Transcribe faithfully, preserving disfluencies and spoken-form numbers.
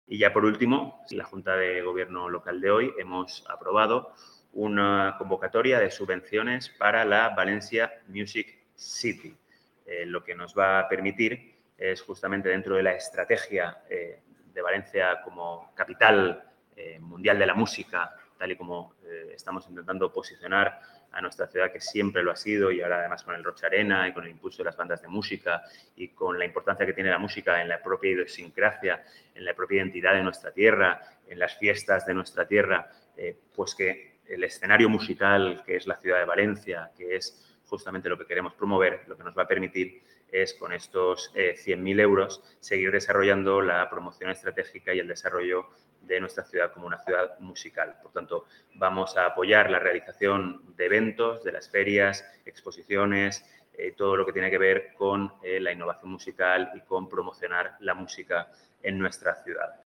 Y ya por último, en la Junta de Gobierno local de hoy hemos aprobado una convocatoria de subvenciones para la Valencia Music City, eh, lo que nos va a permitir es justamente dentro de la estrategia eh, de Valencia como capital eh, mundial de la música, tal y como eh, estamos intentando posicionar a nuestra ciudad, que siempre lo ha sido, y ahora además con el Rocha Arena y con el impulso de las bandas de música y con la importancia que tiene la música en la propia idiosincrasia, en la propia identidad de nuestra tierra, en las fiestas de nuestra tierra, eh, pues que el escenario musical que es la ciudad de Valencia, que es justamente lo que queremos promover, lo que nos va a permitir es con estos eh, cien mil euros seguir desarrollando la promoción estratégica y el desarrollo de nuestra ciudad como una ciudad musical. Por tanto, vamos a apoyar la realización de eventos, de las ferias, exposiciones, eh, todo lo que tiene que ver con eh, la innovación musical y con promocionar la música en nuestra ciudad.